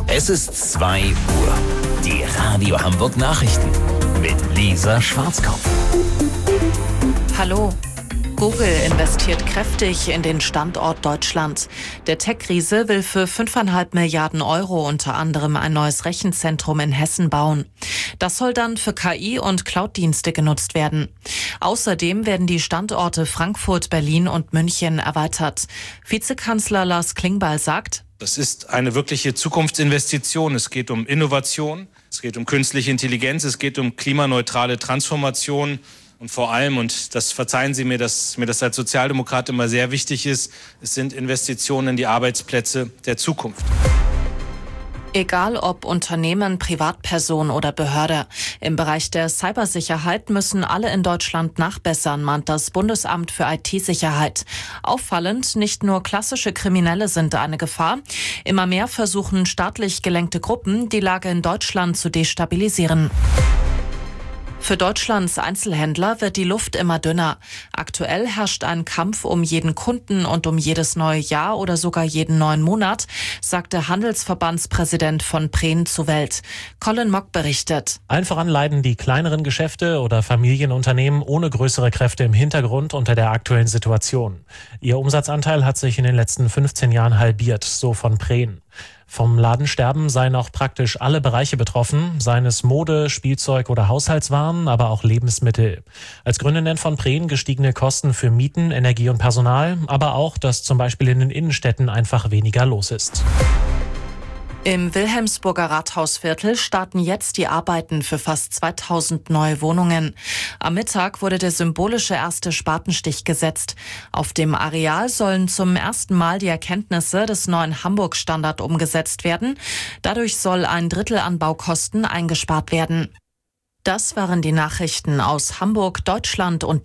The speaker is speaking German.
Es ist 2 Uhr. Die Radio Hamburg Nachrichten mit Lisa Schwarzkopf. Hallo. Google investiert kräftig in den Standort Deutschland. Der Tech-Riese will für 5,5 Milliarden Euro unter anderem ein neues Rechenzentrum in Hessen bauen. Das soll dann für KI- und Cloud-Dienste genutzt werden. Außerdem werden die Standorte Frankfurt, Berlin und München erweitert. Vizekanzler Lars Klingbeil sagt: Das ist eine wirkliche Zukunftsinvestition. Es geht um Innovation, es geht um künstliche Intelligenz, es geht um klimaneutrale Transformation. Und vor allem, und das verzeihen Sie mir, dass mir das als Sozialdemokrat immer sehr wichtig ist, es sind Investitionen in die Arbeitsplätze der Zukunft. Egal ob Unternehmen, Privatperson oder Behörde. Im Bereich der Cybersicherheit müssen alle in Deutschland nachbessern, mahnt das Bundesamt für IT-Sicherheit. Auffallend, nicht nur klassische Kriminelle sind eine Gefahr. Immer mehr versuchen staatlich gelenkte Gruppen, die Lage in Deutschland zu destabilisieren. Für Deutschlands Einzelhändler wird die Luft immer dünner. Aktuell herrscht ein Kampf um jeden Kunden und um jedes neue Jahr oder sogar jeden neuen Monat, sagte Handelsverbandspräsident von Preen zu Welt. Colin Mock berichtet. Allen voran leiden die kleineren Geschäfte oder Familienunternehmen ohne größere Kräfte im Hintergrund unter der aktuellen Situation. Ihr Umsatzanteil hat sich in den letzten 15 Jahren halbiert, so von Preen. Vom Ladensterben seien auch praktisch alle Bereiche betroffen, seien es Mode, Spielzeug oder Haushaltswaren, aber auch Lebensmittel. Als Gründe nennt von Preen gestiegene Kosten für Mieten, Energie und Personal, aber auch, dass zum Beispiel in den Innenstädten einfach weniger los ist. Im Wilhelmsburger Rathausviertel starten jetzt die Arbeiten für fast 2000 neue Wohnungen. Am Mittag wurde der symbolische erste Spatenstich gesetzt. Auf dem Areal sollen zum ersten Mal die Erkenntnisse des neuen Hamburg-Standard umgesetzt werden. Dadurch soll 1/3 an Baukosten eingespart werden. Das waren die Nachrichten aus Hamburg, Deutschland und